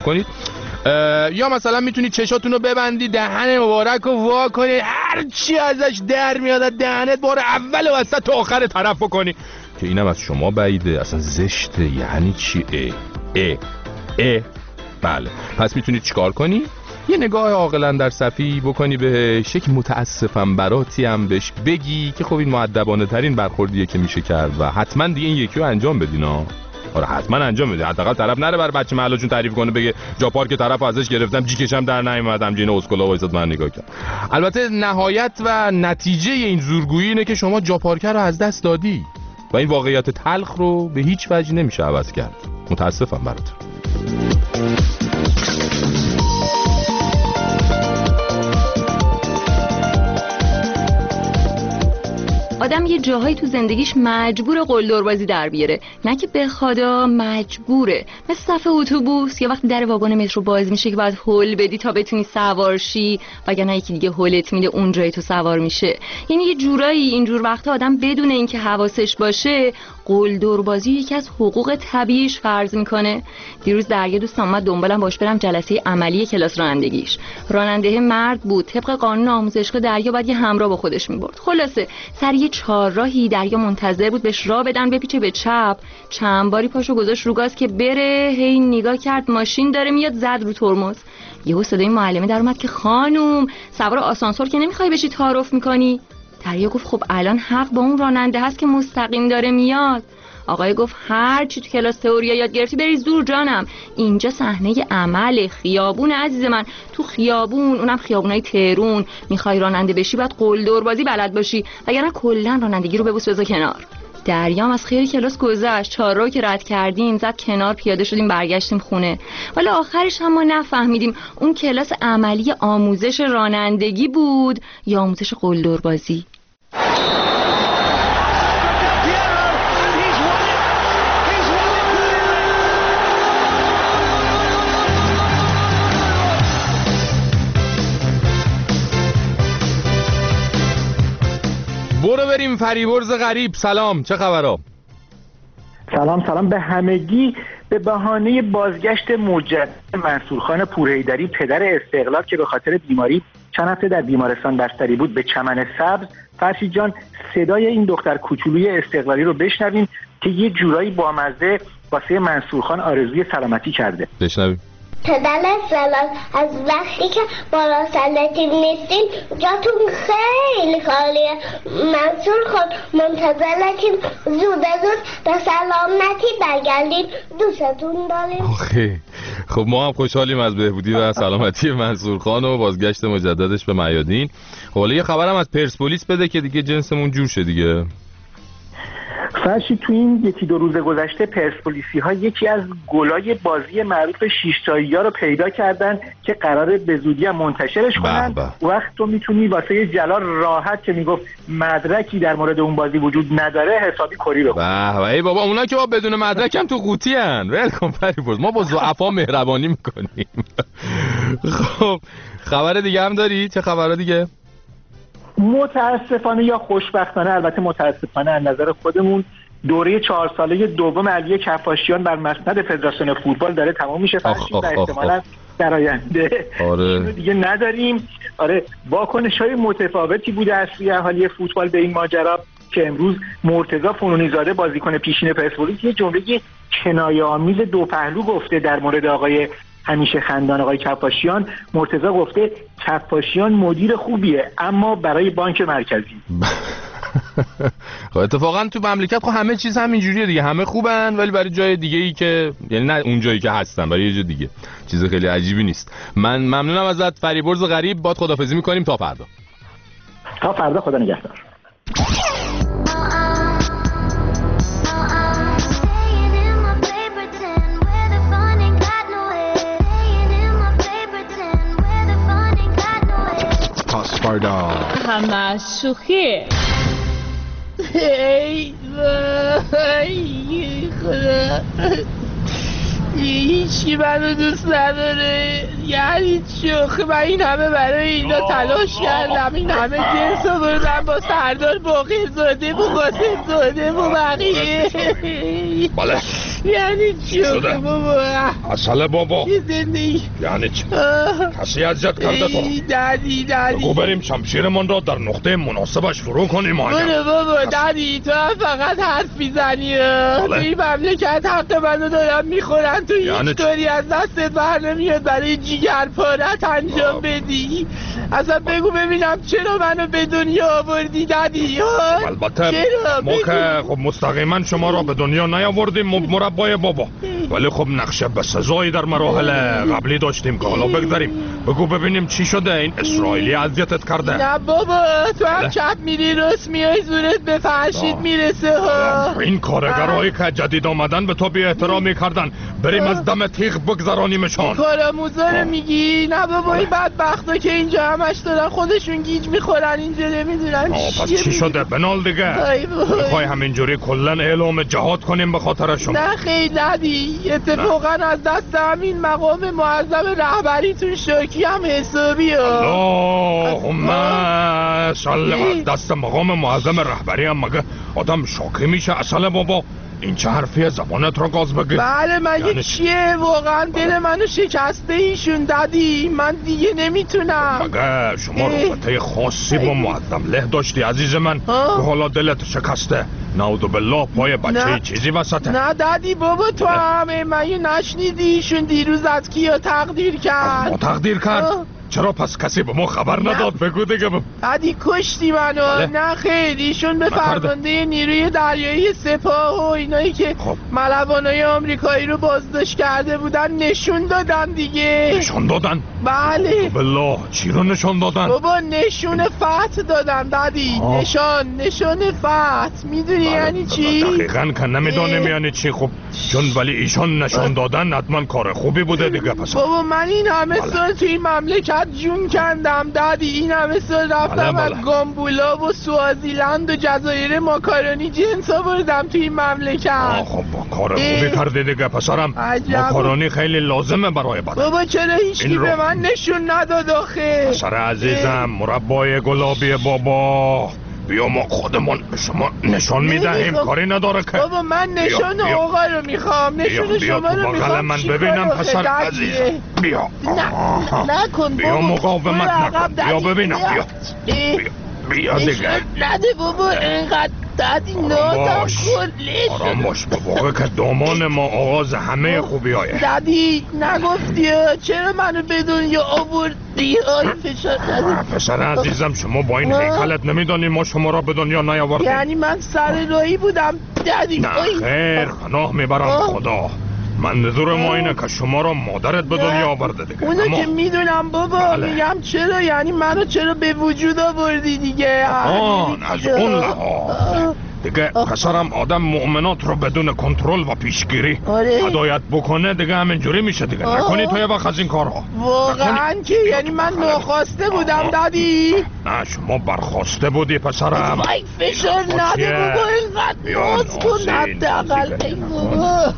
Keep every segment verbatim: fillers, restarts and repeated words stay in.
کنید، یا مثلا میتونید چشاتون رو ببندید، دهن مبارک رو وا کنید، هر چی ازش در میاد دهنت بار اول و وسط تا آخر طرف کنید که اینم از شما بعیده، اصلا زشته. یعنی چی؟ اه اه اه بله. پس میتونید چیکار کنی؟ یه نگاه عاقلانه در صفی بکنی بهش، یک متاسفم براتی هم بهش بگی که خب این مؤدبانه ترین برخوردیه که میشه کرد و حتما دیگه این یکی رو انجام بدین ها. آره حتما انجام بده، حداقل طرف نره بر بچه محلشون تعریف کنه بگه جا پارک طرفو ازش گرفتم جیکشم در نیومدم جین اسکولا وایساد من نگاه کرد. البته نهایت و نتیجه این زورگویی اینه که شما جا پارک رو از دست دادی و این واقعیت تلخ رو به هیچ وجه نمیشه عوض کرد. متاسفم برات. آدم یه جاهایی تو زندگیش مجبور قلدر بازی در بیاره، نه که بخواد، مجبوره. مثل صف اتوبوس یا وقتی در واگن مترو باز میشه که باید هول بدی تا بتونی سوار شی، وگرنه یکی دیگه هولت میده اون جایی تو سوار میشه. یعنی یه جورایی اینجور وقتا آدم بدون اینکه حواسش باشه قلدر بازی یکی از حقوق طبیعیش فرض میکنه. دیروز دریا دوستم اومد دنبالم باش برم جلسه عملی کلاس رانندگیش. راننده مرد بود، طبق قانون آموزشگاه دریا باید یه همراه با خودش میبرد. خلاصه سر یه چهارراهی دریا منتظر بود بهش راه بدن بپیچه به چپ، چند باری پاشو گذاشت رو گاز که بره، هی نگاه کرد ماشین داره میاد، زد رو ترمز. یهو صدای معلمه در اومد که خانوم سوار آسانسور که نمیخوای بشی تعارف میکنی؟ دریا گفت خب الان حق با اون راننده هست که مستقیم داره میاد. آقای گفت هر چی تو کلاس تئوری یاد گرفتی بریز دور جانم، اینجا صحنه عمل، خیابون عزیز من، تو خیابون، اونم خیابونای تهرون، میخوای راننده بشی باید قلدر بازی بلد باشی، وگرنه کلا رانندگی رو ببوس بذار کنار. دریام از خیر کلاس گذشت، چهارراه که رد کردیم زد کنار، پیاده شدیم برگشتیم خونه. ولی آخرش هم ما نفهمیدیم اون کلاس عملی آموزش رانندگی بود یا آموزش قلدر بازی. برو بریم فریبرز غریب. سلام، چه خبرها؟ سلام سلام به همگی. به بهانه بازگشت مجدد منصورخان پورحیدری پدر استقلال که به خاطر بیماری چند هفته در بیمارستان بستری بود به چمن سبز، فرشید جان صدای این دختر کوچولوی استقلالی رو بشنویم که یه جورایی بامزه واسه منصورخان آرزوی سلامتی کرده. بشنویم. پدر استقلال، از وقتی که بالا سلطین نیستین جاتون خیلی خالیه. منصور خود منتظرتیم زود زود به سلامتی برگردید. دوستتون داریم. آخه خب ما هم خوشحالیم از بهبودی و سلامتی منصور خان و بازگشت مجددش به میادین. خب حالا یه خبرم از پرسپولیس بده که دیگه جنسمون جور شه دیگه. فرشی تو این یکی دو روز گذشته پرسپولیسی ها یکی از گلای بازی معروف شیشتایی ها رو پیدا کردن که قراره به زودی هم منتشرش کنن. وقت تو میتونی واسه یه جلال راحت که میگفت مدرکی در مورد اون بازی وجود نداره حسابی کری رو. به ای بابا اونا که با بدون مدرک هم تو قوطی ان. ولکام فریبرز، ما با ضعفا مهربانی میکنیم. خب خبر دیگه هم داری؟ چه خبره دیگه؟ متاسفانه یا خوشبختانه، البته متاسفانه از نظر خودمون، دوره چهار ساله دوم علی کفاشیان بر مسند فدراسیون فوتبال داره تمام میشه فرشید و احتمالاً در آینده آره. دیگه نداریم. آره واکنش‌های متفاوتی بوده از سوی اهالی فوتبال به این ماجرا که امروز مرتضی فنونی‌زاده بازیکن پیشین پرسپولیس یه جمله کنایه‌آمیز دو پهلو گفته در مورد آقای همیشه خندان آقای کفاشیان. مرتضی گفته کفاشیان مدیر خوبیه اما برای بانک مرکزی. خب اتفاقا تو مملکت خب همه چیز همینجوریه دیگه، همه خوبن ولی برای جای دیگه ای که یعنی نه اون جایی که هستن، برای یه جای دیگه. چیز خیلی عجیبی نیست. من ممنونم ازت فریبرز غریب. باد خدافظی میکنیم تا فردا. تا فردا، خدا نگهدار. فردا همه از شوخیه. ای وای خدا، هیچی منو دوست نداره. یعنی شوخی؟ من این همه برای اینا تلاش کردم، این همه جنس رو بردم با سردار باقی زاده و قاسم زاده و بقیه. یعنی شوخی بابا؟ اصله بابا یه زندگی یعنی چی؟ آه. کسی اذیت کرده تو؟ ای دادی دادی بگو بریم شمشیرمان را در نقطه مناسبش فرو کنیم آیا برو بابا دادی تو هم فقط حرف میزنی تو این مملکت حق منو دارم میخورن تو یعنی هیچ طوری از دستت بر نمیاد برای جیگر پارت انجام آه. بدی اصلا بگو ببینم چرا منو به دنیا آوردی دادی ها؟ البته چرا؟ ما بگو. که خب مستقیما شما را به دنیا نیاوردیم مربای بابا ولی خب نقشه به سزایی در مراحل قبلی داشتیم که حالا بگذاریم بگو ببینیم چی شده این اسرائیلی اذیتت کرده نه بابا تو هم چپ میری راست میای زورت به فرشید میرسه ها این کارگرایی که جدید آمدن به تو بی احترامی کردن بریم از دم تیغ بگذرانیمشان کارآموزا رو میگی نه بابا این بدبختا که اینجا همش دارن خودشون گیج میخورن اینجا نمیدونن پس چی شده بنال دیگه میخوای همینجوری کلن اعلام جهاد کنیم به خاطرشون نه خیلی ندی اتفاقا از دست همین مقام معظم رهبریتون شاکی هم حسابی ها اللهم صل از دست مقام معظم رهبری هم مگه آدم شاکی میشه اصلا بابا این چه حرفیه زبانت را گاز بگی بله مگه یعنی چیه واقعا دل منو شکسته ایشون دادی من دیگه نمیتونم مگه شما رابطه خاصی با معظم له داشتی عزیز من که حالا دلت شکسته نعوذ بالله پای بچه چیزی وسطه نه دادی بابا تو همه مگه نشنیدی ایشون دیروز از کیا تقدیر کرد ما تقدیر کرد آه. چرا پس کسی به ما خبر نداد بگو دیگه ب... دادی کشتی منو بله. نه خیر ایشون به فرمانده نیروی دریایی سپاه و اینایی که خب. ملوانای آمریکایی رو بازداشت کرده بودن نشون دادن دیگه نشان دادن بله بالله چی رو نشان دادن بابا نشون فتح دادن دادی آه. نشان نشان فتح میدونی یعنی چی؟ دقیقا که نمیدانیم یعنی چی خب چون ولی ایشان نشان دادن حتما کار خوبی بوده دیگه پس بابا من این همه بله. سال توی این مملکت جون کندم دادی این همه سال رفتم بله از بله. گامبولا و سوازیلند و جزایر ماکارونی جنس آوردم توی این مملکت آه خب کار خوبی کردی دیگه پسرم عجب. ماکارونی خیلی لازمه برای بدن بابا چرا هیچکی این رو- به من نشون نداد آخه پسر عزیزم مربای گلابی بابا بیا ما خودمون به شما نشان میدهیم نمیخوام. کاری نداره که بابا من نشون بیا. آقا رو میخوام بیا نشون بیا شما تو رو بغل میخوام من چیکار ببینم آخه پسر دادیه؟ عزیزم بیا نه آها. نکن بیا بابا. مقاومت برو نکن عقب بیا دادی. ببینم بیا اه. بیا بیا دیگه نشون نده بابا اینقدر دادی نازم باش. کلی آرام باش به واقع که دامان ما آغاز همه خوبی هایه دادی نگفتی چرا منو به دنیا آوردی آی فشار نده پسر عزیزم شما با این هیکلت نمیدانی ما شما را به دنیا نیاوردیم یعنی من سر راهی بودم دادی نه آی. خیر پناه میبرم آه. خدا منظور ما اینه که شما را مادرت به دنیا آورده دیگه اونو اما که میدونم بابا بله. میگم چرا یعنی منو چرا به وجود آوردی دیگه آن از اون لحاظ آه. دیگه پسرم آدم مؤمنات رو بدون کنترل و پیشگیری آره. هدایت بکنه دیگه همینجوری میشه دیگه آه. نکنی تو یه وقت از این کارها واقعا نکنی. که بیا یعنی تو من بغلم. ناخواسته بودم آه. دادی نه شما برخواسته بودی پسرم وای فشار این حرفا نده چیه؟ بابا اینقدر بیا ناز کن نازی، حداقل نازی ای ببین. بابا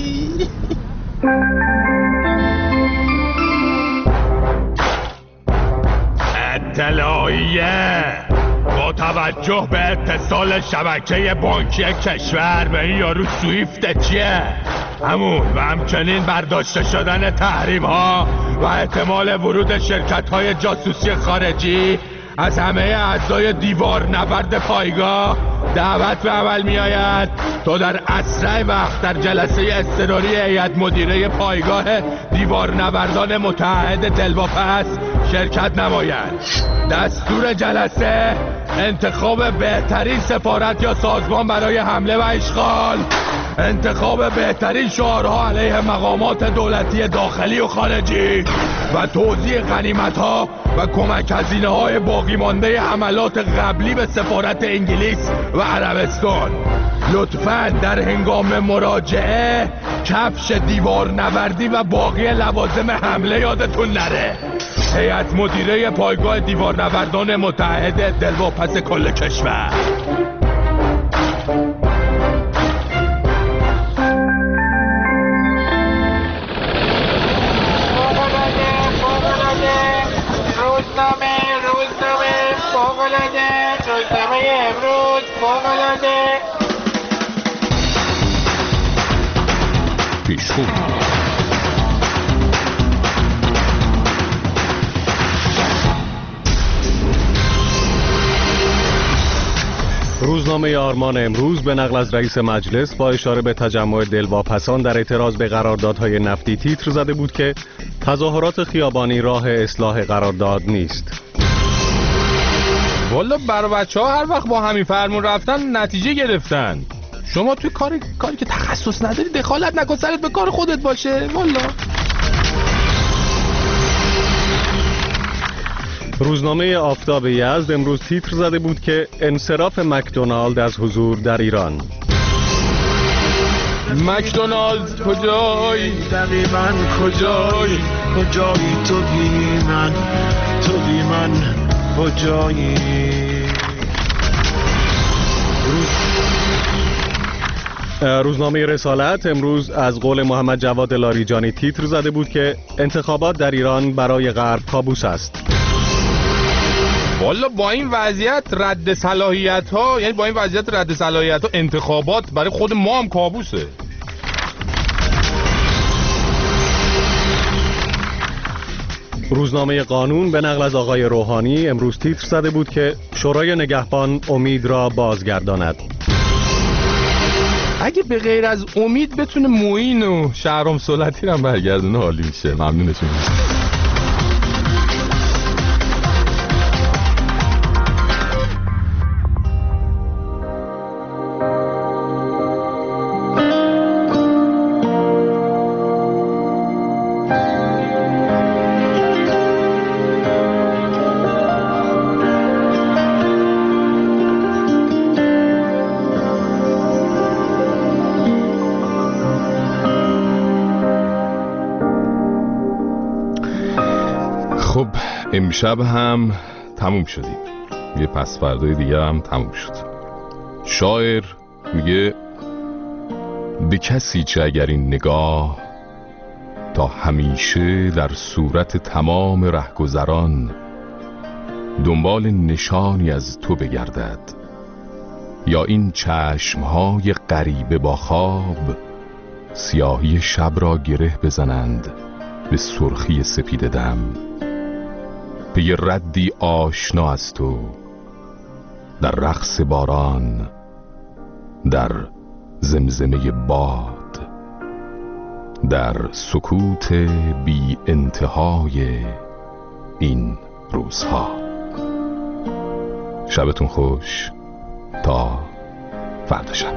اطلاعیه با توجه به اتصال شبکه بانکی کشور به این یارو سویفت چیه همون و همچنین برداشته شدن تحریم ها و احتمال ورود شرکت های جاسوسی خارجی از همه اعضای دیوار نبرد پایگاه دعوت به عمل می آید تا در اسرع وقت در جلسه اضطراری هیئت مدیره پایگاه دیوار نوردان متحد دلواپس شرکت نمایند. دستور جلسه انتخاب بهترین سفارت یا سازمان برای حمله و اشغال، انتخاب بهترین شعارها علیه مقامات دولتی داخلی و خارجی و توزیع غنیمت‌ها و کمک هزینه‌های باقی مانده حملات قبلی به سفارت انگلیس و عربستان. لطفاً در هنگام مراجعه کفش دیوار نوردی و باقی لوازم حمله یادتون نره. هیئت مدیره پایگاه دیوار نوردان متحد دلواپس کل کشور. روزنامه روزنامه فوق‌العاده روزنامه امروز فوق‌العاده پیشخوب روزنامه آرمان امروز به نقل از رئیس مجلس با اشاره به تجمع دلواپسان در اعتراض به قراردادهای نفتی تیتر زده بود که تظاهرات خیابانی راه اصلاح قرارداد نیست. والا برای بچه ها هر وقت با همین فرمون رفتن نتیجه گرفتن. شما توی کاری کاری که تخصص نداری دخالت نکن، سرت به کار خودت باشه. والا روزنامه آفتاب یزد امروز تیتر زده بود که انصراف مکدونالد از حضور در ایران. مکدونالد کجایی؟ دقیقاً کجایی؟ کجایی تو بی من؟ تو بی من کجایی؟ روزنامه رسالت امروز از قول محمد جواد لاریجانی تیتر زده بود که انتخابات در ایران برای غرب کابوس است. والا با این وضعیت رد صلاحیت ها، یعنی با این وضعیت رد صلاحیت ها انتخابات برای خود ما هم کابوسه. روزنامه قانون به نقل از آقای روحانی امروز تیتر زده بود که شورای نگهبان امید را بازگرداند. اگه به غیر از امید بتونه معین و شهرام سلطی رو برگردونه عالی میشه. ممنونتون. خب امشب هم تموم شدیم، یه پس فردای دیگه هم تموم شد. شاعر میگه به کسی چه اگر این نگاه تا همیشه در صورت تمام رهگذران دنبال نشانی از تو بگردد، یا این چشمهای غریبه با خواب سیاهی شب را گره بزنند به سرخی سپید دم، پی ردی آشنا از تو در رقص باران، در زمزمه باد، در سکوت بی انتهای این روزها. شبتون خوش تا فردا شب.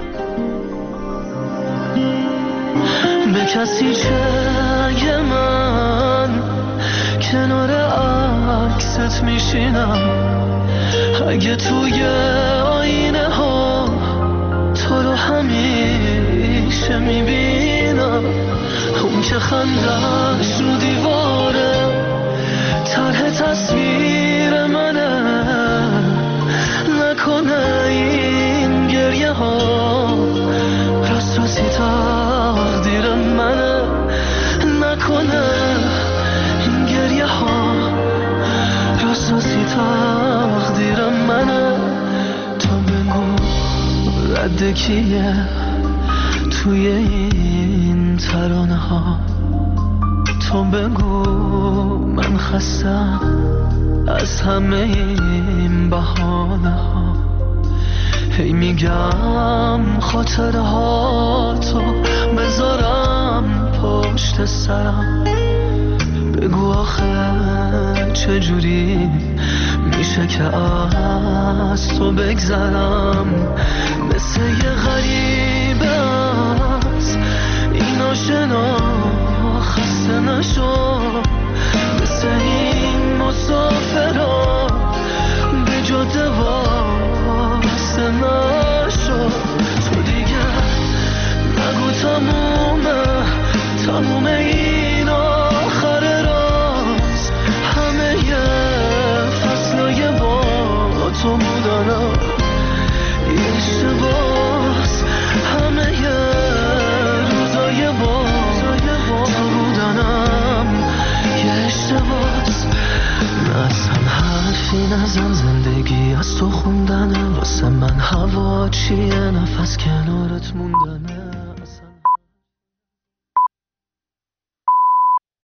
به کسی چه من کنار عکست میشینم، اگه توی آینه ها تو رو همیشه میبینم، اون که خندش رو دیواره طرح تصویر منه، نکنه این گریه ها راستی تقدیر منه، نکنه این گریه ها راستی تقدیر منه. تو بگو رد کیه توی این ترانه ها، تو بگو من خستم از همه این بهانه ها، هی میگم خاطره ها تو بذارم پشت سرم، بگو آخه چجوری میشه که از تو بگذرم، مثل یه غریبه از این آشنا خسته نشو، مثل این مسافرها به جاده واسه نشو، تو دیگه نگو تمومه تمومه این آخر راز، همه یه فصلای با تو بودنم یه اشتباس، همه یه روزای با تو بودنم یه اشتباس. نزن حرفی نزن، زندگی از تو خوندنه، واسه من هوا چیه نفس کنارت موندنه.